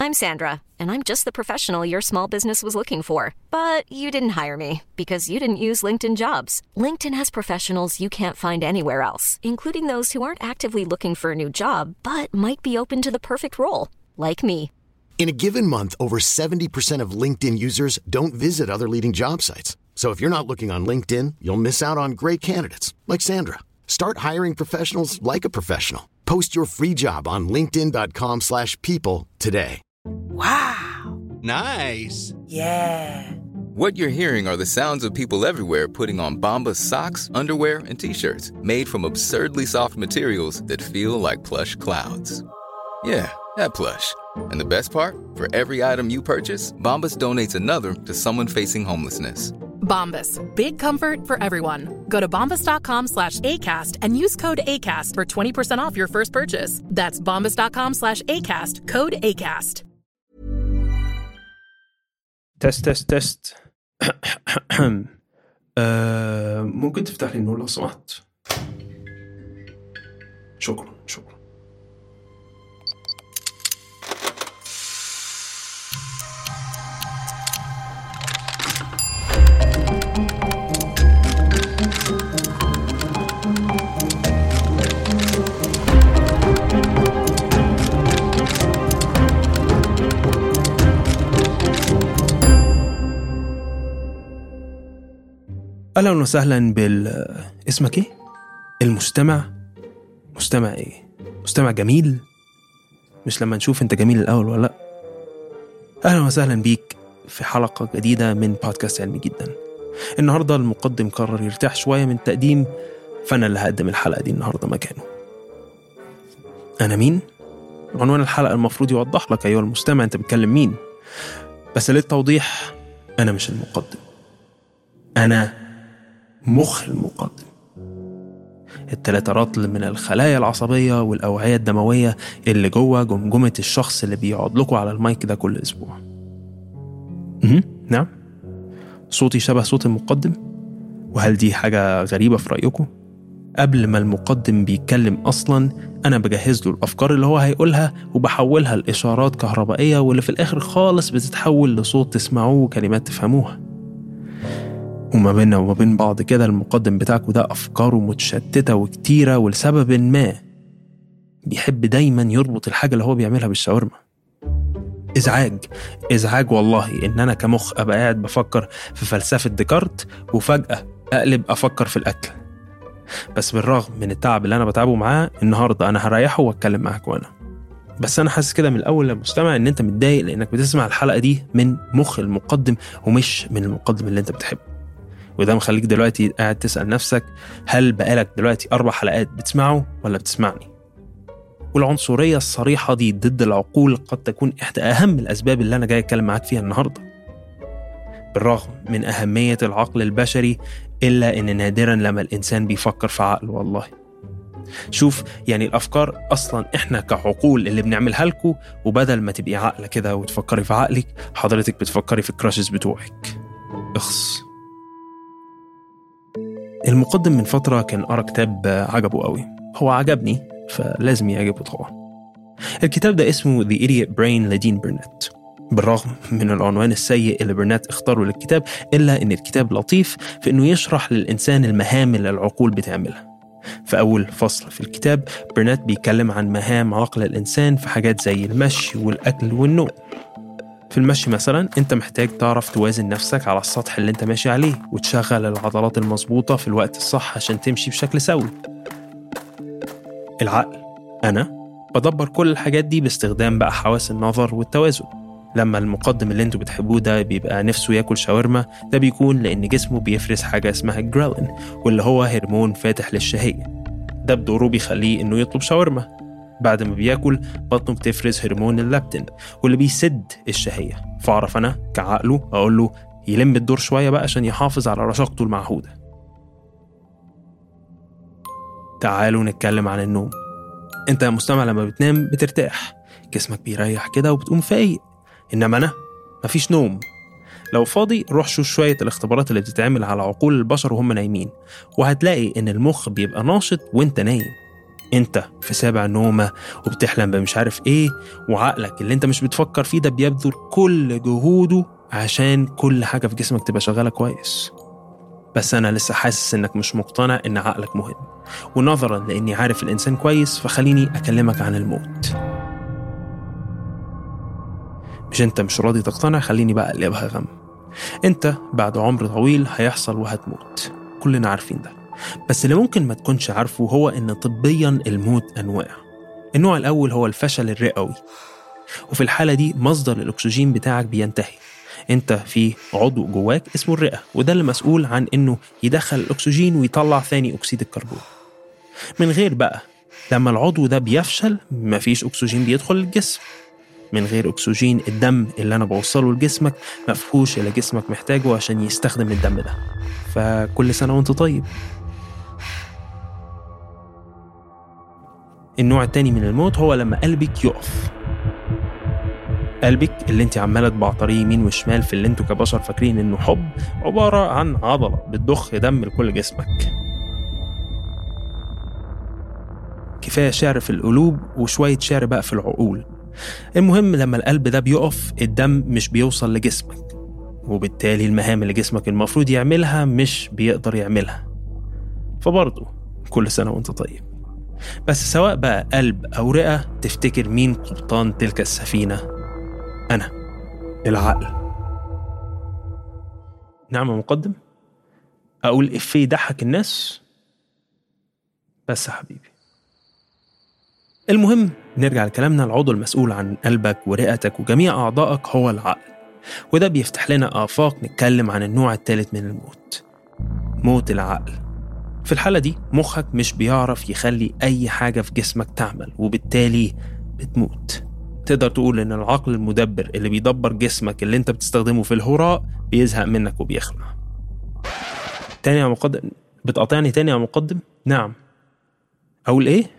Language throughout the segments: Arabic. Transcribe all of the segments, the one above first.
I'm Sandra, and I'm just the professional your small business was looking for. But you didn't hire me because you didn't use LinkedIn Jobs. LinkedIn has professionals you can't find anywhere else, including those who aren't actively looking for a new job, but might be open to the perfect role, like me. In a given month, over 70% of LinkedIn users don't visit other leading job sites. So if you're not looking on LinkedIn, you'll miss out on great candidates like Sandra. Start hiring professionals like a professional. Post your free job on linkedin.com/people today. Wow. Nice. Yeah. What you're hearing are the sounds of people everywhere putting on Bombas socks, underwear, and T-shirts made from absurdly soft materials that feel like plush clouds. Yeah, that plush. And the best part? For every item you purchase, Bombas donates another to someone facing homelessness. Bombas. Big comfort for everyone. Go to bombas.com/ACAST and use code ACAST for 20% off your first purchase. That's bombas.com/ACAST. Code ACAST. تست ممكن تفتح لي النور لو سمحت؟ شكرا. أهلا وسهلا اسمك إيه؟ المستمع. مستمع إيه؟ مستمع جميل؟ مش لما نشوف أنت جميل الأول ولا لأ؟ أهلا وسهلا بيك في حلقة جديدة من بودكاست علمي جدا. النهاردة المقدم قرر يرتاح شوية من التقديم، فأنا اللي هقدم الحلقة دي النهاردة مكانه. أنا مين؟ عنوان الحلقة المفروض يوضح لك أيها المستمع أنت بتكلم مين، بس للتوضيح أنا مش المقدم، أنا مخ المقدم. الثلاث رطل من الخلايا العصبية والأوعية الدموية اللي جوه جمجمة الشخص اللي بيقعد لكم على المايك ده كل أسبوع. نعم، صوتي شبه صوت المقدم؟ وهل دي حاجة غريبة في رأيكم؟ قبل ما المقدم بيتكلم أصلا أنا بجهز له الأفكار اللي هو هيقولها وبحولها لإشارات كهربائية، واللي في الآخر خالص بتتحول لصوت تسمعوه وكلمات تفهموها. وما بيننا وما بين بعض كده المقدم بتاعكم ده أفكاره متشتتة وكتيرة، ولسبب ما بيحب دايما يربط الحاجة اللي هو بيعملها بالشاورما. إزعاج والله إن أنا كمخ أبقى قاعد بفكر في فلسفة ديكارت وفجأة أقلب أفكر في الأكل. بس بالرغم من التعب اللي أنا بتعبه معاه النهاردة أنا هريحه وأتكلم معاك. وأنا بس أنا حاسس كده من الأول للمستمع إن أنت متضايق لأنك بتسمع الحلقة دي من مخ المقدم ومش من المقدم اللي أنت بتحبه. وده مخليك دلوقتي قاعد تسأل نفسك هل بقالك دلوقتي 4 حلقات بتسمعه ولا بتسمعني؟ والعنصرية الصريحة دي ضد العقول قد تكون إحدى أهم الأسباب اللي أنا جاي أتكلم معاك فيها النهاردة. بالرغم من أهمية العقل البشري إلا إن نادرا لما الإنسان بيفكر في عقل. والله شوف، يعني الأفكار أصلا إحنا كعقول اللي بنعملها لكم، وبدل ما تبقي عقل كده وتفكري في عقلك حضرتك بتفكري في الكراشز بتوعك. اخص. المقدم من فترة كان قرأ كتاب عجبه قوي، هو عجبني فلازم يعجبه طبعا. الكتاب ده اسمه The Idiot Brain لدين برنات. بالرغم من العنوان السيء اللي برنات اختاره للكتاب إلا إن الكتاب لطيف في إنه يشرح للإنسان المهام اللي العقول بتعملها. في أول فصل في الكتاب برنات بيتكلم عن مهام عقل الإنسان في حاجات زي المشي والأكل والنوم. في المشي مثلا انت محتاج تعرف توازن نفسك على السطح اللي انت ماشي عليه وتشغل العضلات المظبوطة في الوقت الصح عشان تمشي بشكل سوي. العقل أنا بدبر كل الحاجات دي باستخدام بقى حواس النظر والتوازن. لما المقدم اللي انتوا بتحبوه ده بيبقى نفسه ياكل شاورما، ده بيكون لأن جسمه بيفرز حاجة اسمها جرالين، واللي هو هرمون فاتح للشهية. ده بدوره بيخليه انه يطلب شاورما. بعد ما بياكل بطنه بتفرز هرمون اللابتين واللي بيسد الشهية. فاعرف أنا كعقله أقول له يلم الدور شوية بقى عشان يحافظ على رشاقته المعهودة. تعالوا نتكلم عن النوم. انت يا مستمع لما بتنام بترتاح، جسمك بيريح كده وبتقوم فايق. إنما أنا مفيش نوم. لو فاضي روح شوف شوية الاختبارات اللي بتتعمل على عقول البشر وهم نايمين، وهتلاقي إن المخ بيبقى ناشط وانت نايم. انت في سابع نومة وبتحلم بمش عارف ايه، وعقلك اللي انت مش بتفكر فيه ده بيبذل كل جهوده عشان كل حاجة في جسمك تبقى شغالة كويس. بس أنا لسه حاسس إنك مش مقتنع إن عقلك مهم، ونظراً لإني عارف الإنسان كويس فخليني أكلمك عن الموت. مش أنت مش راضي تقتنع، خليني بقى أقلبها غم. أنت بعد عمر طويل هيحصل وهتموت، كلنا عارفين ده. بس اللي ممكن ما تكونش عارفه هو إن طبياً الموت أنواع. النوع الأول هو الفشل الرئوي، وفي الحالة دي مصدر الأكسجين بتاعك بينتهي. انت في عضو جواك اسمه الرئة، وده اللي مسؤول عن انه يدخل الاكسجين ويطلع ثاني اكسيد الكربون. من غير بقى لما العضو ده بيفشل مفيش اكسجين بيدخل الجسم. من غير اكسجين الدم اللي انا بوصله لجسمك مفهوش اللي جسمك محتاجه عشان يستخدم الدم ده. فكل سنة وانت طيب. النوع التاني من الموت هو لما قلبك يقف. قلبك اللي انت عمالة تبعطريه يمين وشمال في اللي انتوا كبشر فاكرين انه حب، عبارة عن عضلة بتضخ دم لكل جسمك. كفاية شعر في القلوب وشوية شعر بقى في العقول. المهم لما القلب ده بيقف الدم مش بيوصل لجسمك، وبالتالي المهام اللي جسمك المفروض يعملها مش بيقدر يعملها. فبرضه كل سنة وانت طيب. بس سواء بقى قلب أو رئة، تفتكر مين قبطان تلك السفينة؟ أنا، العقل. نعم يا مقدم، أقول إفيه يضحك الناس بس يا حبيبي. المهم نرجع لكلامنا. العضو المسؤول عن قلبك ورئتك وجميع أعضائك هو العقل، وده بيفتح لنا آفاق نتكلم عن النوع الثالث من الموت، موت العقل. في الحالة دي مخك مش بيعرف يخلي أي حاجة في جسمك تعمل، وبالتالي بتموت. تقدر تقول إن العقل المدبر اللي بيدبر جسمك اللي انت بتستخدمه في الهراء بيزهق منك وبيخلع. تاني يا مقدم؟ بتقاطعني تاني يا مقدم؟ نعم. أقول إيه؟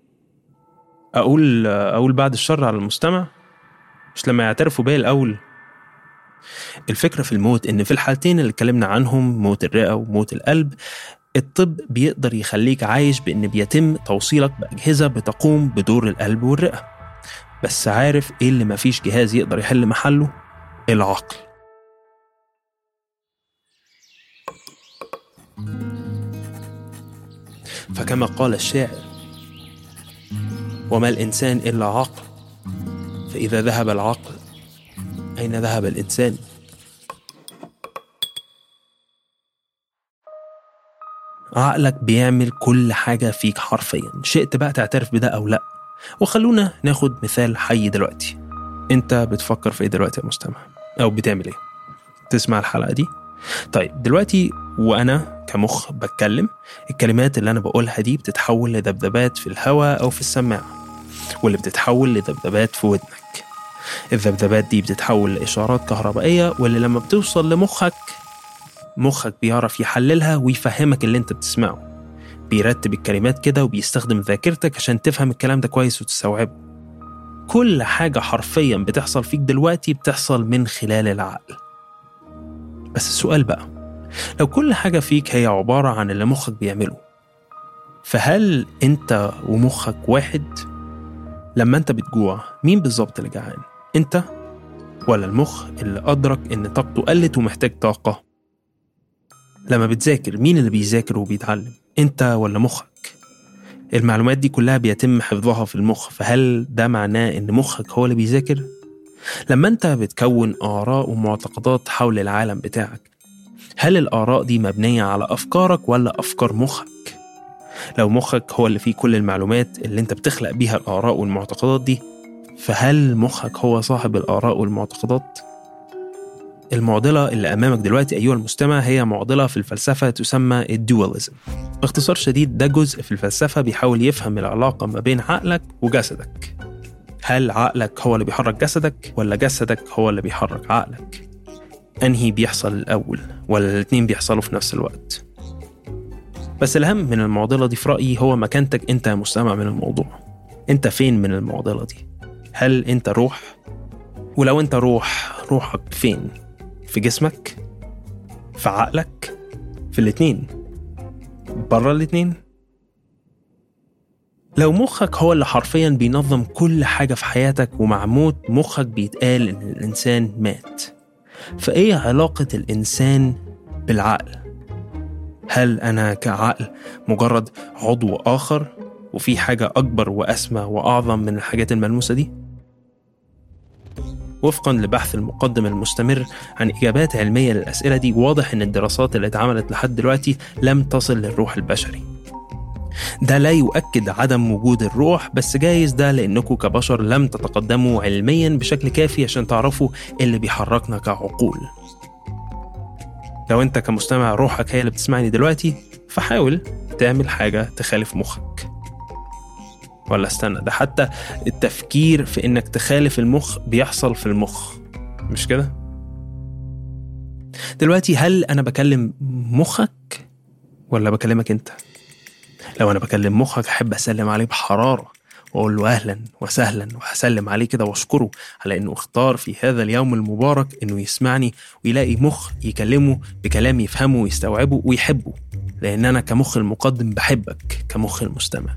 أقول بعد الشر على المستمع، مش لما يعترفوا بيه الأول. الفكرة في الموت إن في الحالتين اللي اتكلمنا عنهم، موت الرئة وموت القلب، الطب بيقدر يخليك عايش بإن بيتم توصيلك بأجهزة بتقوم بدور القلب والرئة. بس عارف إيه اللي مفيش جهاز يقدر يحل محله؟ العقل. فكما قال الشاعر: وما الإنسان إلا عقل، فإذا ذهب العقل أين ذهب الإنسان؟ عقلك بيعمل كل حاجة فيك حرفيا، شئت بقى تعترف بده أو لأ. وخلونا ناخد مثال حي دلوقتي. انت بتفكر في ايه دلوقتي يا مستمع؟ او بتعمل ايه؟ تسمع الحلقة دي؟ طيب دلوقتي وانا كمخ بتكلم، الكلمات اللي انا بقولها دي بتتحول لذبذبات في الهواء او في السماعة، واللي بتتحول لذبذبات في ودنك. الذبذبات دي بتتحول لإشارات كهربائية، واللي لما بتوصل لمخك، مخك بيعرف يحللها ويفهمك اللي انت بتسمعه. بيرتب الكلمات كده وبيستخدم ذاكرتك عشان تفهم الكلام ده كويس وتستوعبه. كل حاجة حرفيا بتحصل فيك دلوقتي بتحصل من خلال العقل. بس السؤال بقى، لو كل حاجة فيك هي عبارة عن اللي مخك بيعمله، فهل انت ومخك واحد؟ لما انت بتجوع مين بالظبط اللي جعان؟ انت ولا المخ اللي أدرك ان طاقته قلت ومحتاج طاقة؟ لما بتذاكر مين اللي بيذاكر وبيتعلم؟ انت ولا مخك؟ المعلومات دي كلها بيتم حفظها في المخ، فهل ده معناه ان مخك هو اللي بيذاكر؟ لما انت بتكون آراء ومعتقدات حول العالم بتاعك، هل الآراء دي مبنية على أفكارك ولا أفكار مخك؟ لو مخك هو اللي فيه كل المعلومات اللي انت بتخلق بيها الآراء والمعتقدات دي، فهل مخك هو صاحب الآراء والمعتقدات؟ المعضلة اللي أمامك دلوقتي أيها المستمع هي معضلة في الفلسفة تسمى الدواليزم. باختصار شديد ده جزء في الفلسفة بيحاول يفهم العلاقة ما بين عقلك وجسدك. هل عقلك هو اللي بيحرك جسدك ولا جسدك هو اللي بيحرك عقلك؟ أنهي بيحصل الأول ولا الاتنين بيحصلوا في نفس الوقت؟ بس الأهم من المعضلة دي في رأيي هو مكانتك أنت مستمع من الموضوع. أنت فين من المعضلة دي؟ هل أنت روح؟ ولو أنت روحك فين؟ في جسمك؟ في عقلك؟ في الاتنين؟ برا الاتنين؟ لو مخك هو اللي حرفيا بينظم كل حاجة في حياتك ومع موت مخك بيتقال إن الإنسان مات، فإيه علاقة الإنسان بالعقل؟ هل أنا كعقل مجرد عضو آخر وفي حاجة أكبر وأسمى وأعظم من الحاجات الملموسة دي؟ وفقاً لبحث المقدم المستمر عن إجابات علمية للأسئلة دي، واضح إن الدراسات اللي اتعملت لحد دلوقتي لم تصل للروح البشري. ده لا يؤكد عدم وجود الروح، بس جايز ده لأنكم كبشر لم تتقدموا علمياً بشكل كافي عشان تعرفوا اللي بيحركنا كعقول. لو أنت كمستمع روحك هي اللي بتسمعني دلوقتي، فحاول تعمل حاجة تخالف مخك. ولا استنى، ده حتى التفكير في إنك تخالف المخ بيحصل في المخ، مش كده؟ دلوقتي هل أنا بكلم مخك ولا بكلمك أنت؟ لو أنا بكلم مخك أحب أسلم عليه بحرارة وأقول له أهلا وسهلا، وأسلم عليه كده وأشكره على إنه اختار في هذا اليوم المبارك إنه يسمعني ويلاقي مخ يكلمه بكلام يفهمه ويستوعبه ويحبه، لأن أنا كمخ المقدم بحبك كمخ المستمع.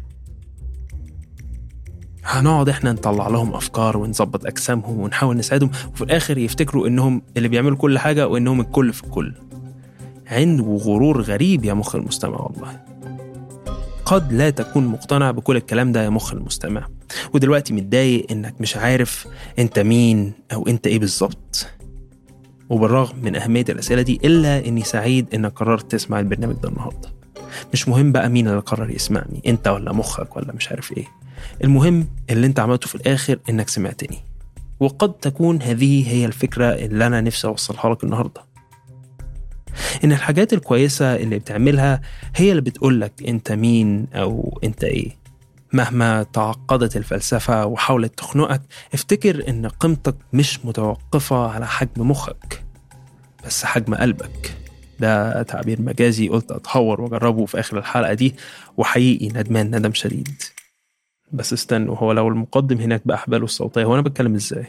هنقعد إحنا نطلع لهم أفكار ونظبط أجسامهم ونحاول نساعدهم، وفي الآخر يفتكروا إنهم اللي بيعملوا كل حاجة وإنهم الكل في الكل. عند وغرور غريب يا مخ المستمع والله. قد لا تكون مقتنع بكل الكلام ده يا مخ المستمع، ودلوقتي متضايق إنك مش عارف أنت مين أو أنت إيه بالظبط. وبالرغم من أهمية الأسئلة دي إلا إني سعيد إنك قررت تسمع البرنامج ده النهاردة. مش مهم بقى مين اللي قرر يسمعني، أنت ولا مخك ولا مش عارف إيه. المهم اللي أنت عملته في الآخر إنك سمعتني، وقد تكون هذه هي الفكرة اللي أنا نفسي أوصلها لك النهاردة. إن الحاجات الكويسة اللي بتعملها هي اللي بتقولك أنت مين أو أنت إيه. مهما تعقدت الفلسفة وحاولت تخنقك، افتكر إن قيمتك مش متوقفة على حجم مخك بس حجم قلبك. ده تعبير مجازي قلت أتهور وأجربه في آخر الحلقة دي، وحقيقي ندمان ندم شديد. بس استنوا، هو لو المقدم هناك بأحباله الصوتية، هو أنا بتكلم إزاي؟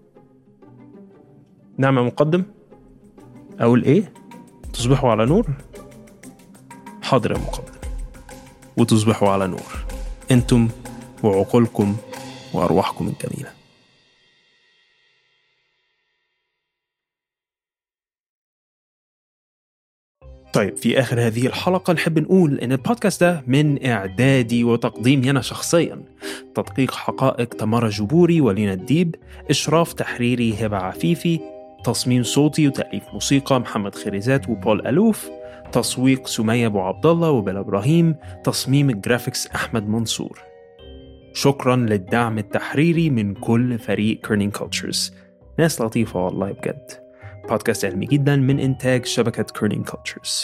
نعم يا مقدم؟ أقول إيه؟ تصبحوا على نور؟ حاضر يا مقدم، وتصبحوا على نور أنتم وعقولكم وأرواحكم الجميلة. طيب، في آخر هذه الحلقة نحب نقول إن البودكاست ده من إعدادي وتقديمي أنا شخصياً، تدقيق حقائق تمارا جبوري ولينا الديب، إشراف تحريري هبة عفيفي، تصميم صوتي وتأليف موسيقى محمد خريزات وبول ألوف، تسويق سمية أبو عبد الله وبلا إبراهيم، تصميم الجرافيكس أحمد منصور. شكراً للدعم التحريري من كل فريق كيرنينج كولتشرز، ناس لطيفة والله بجد. بودكاست علمي جدا من إنتاج شبكة كيرنينج كولتشرز.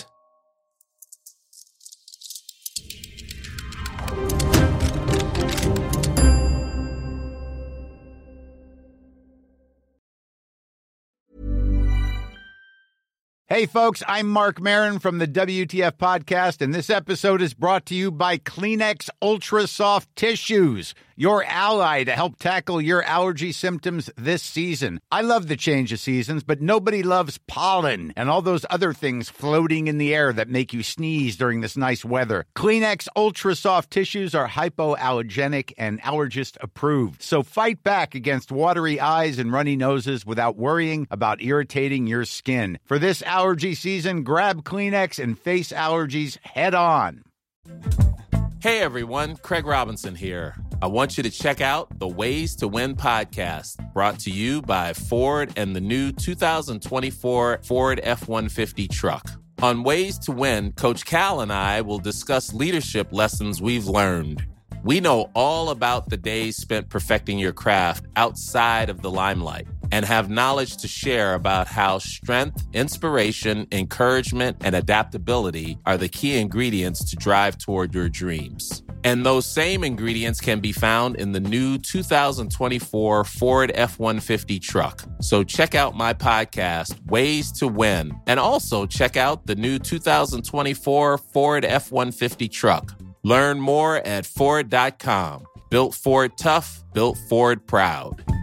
Hey folks, I'm Mark Maron from the WTF Podcast, and this episode is brought to you by Kleenex Ultra Soft Tissues, your ally to help tackle your allergy symptoms this season. I love the change of seasons, but nobody loves pollen and all those other things floating in the air that make you sneeze during this nice weather. Kleenex Ultra Soft Tissues are hypoallergenic and allergist approved, so fight back against watery eyes and runny noses without worrying about irritating your skin. For this allergy season, grab Kleenex and face allergies head on. Hey everyone, Craig Robinson here. I want you to check out the Ways to Win podcast, brought to you by Ford and the new 2024 Ford F-150 truck. On Ways to Win, Coach Cal and I will discuss leadership lessons we've learned. We know all about the days spent perfecting your craft outside of the limelight and have knowledge to share about how strength, inspiration, encouragement, and adaptability are the key ingredients to drive toward your dreams. And those same ingredients can be found in the new 2024 Ford F-150 truck. So check out my podcast, Ways to Win, and also check out the new 2024 Ford F-150 truck. Learn more at Ford.com. Built Ford tough, built Ford proud.